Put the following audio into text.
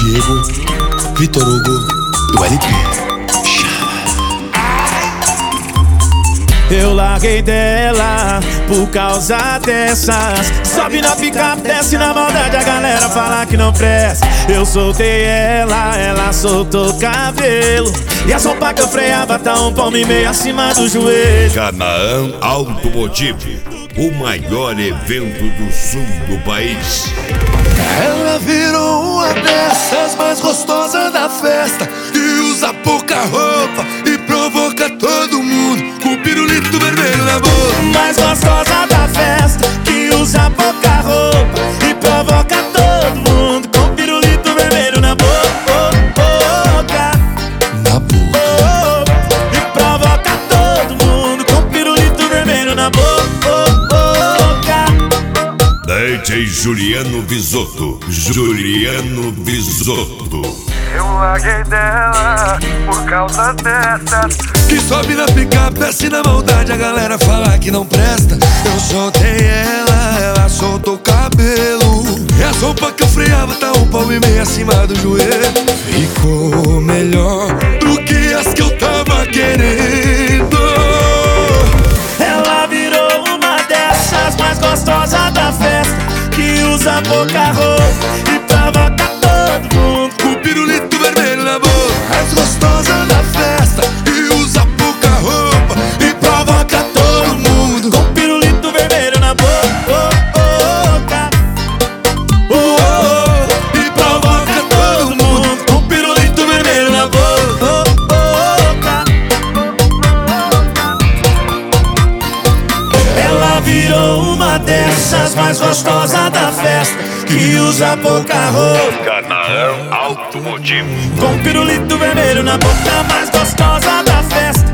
Diego, Vitor Hugo e o LP. Eu larguei dela por causa dessas. Sobe na picape, desce na maldade, a galera fala que não presta. Eu soltei ela, ela soltou o cabelo. E a sopa que eu freava tá um palmo e meio acima do joelho. Canaã Automotivo, o maior evento do sul do país. Ela virou uma dessas mais gostosas da festa, que usa pouca roupa e provoca todo mundo com pirulito vermelho na boca. Mais gostosa da festa, que usa pouca roupa e provoca todo mundo com pirulito vermelho na boca. Na boca. E provoca todo mundo com pirulito vermelho na boca. DJ Juliano Bisotto, Juliano Bisotto. Eu larguei dela por causa dessas. Que sobe na picape, desce na maldade, a galera fala que não presta. Eu soltei ela, ela soltou o cabelo. E a sopa que eu freava tá um palmo e meio acima do joelho. Ficou melhor do que as que eu tava querendo. Ela virou uma dessas mais gostosas da festa, que usa pouca roupa e provoca todo mundo com pirulito vermelho na boca. Mais gostosa da festa, que usa pouca roupa e provoca todo mundo com pirulito vermelho na boca. E provoca todo mundo com pirulito vermelho na boca. Ela virou uma dessas mais gostosas da festa, que usa pouca roupa. Canaã Automotivo. Com pirulito vermelho na boca, mais gostosa da festa.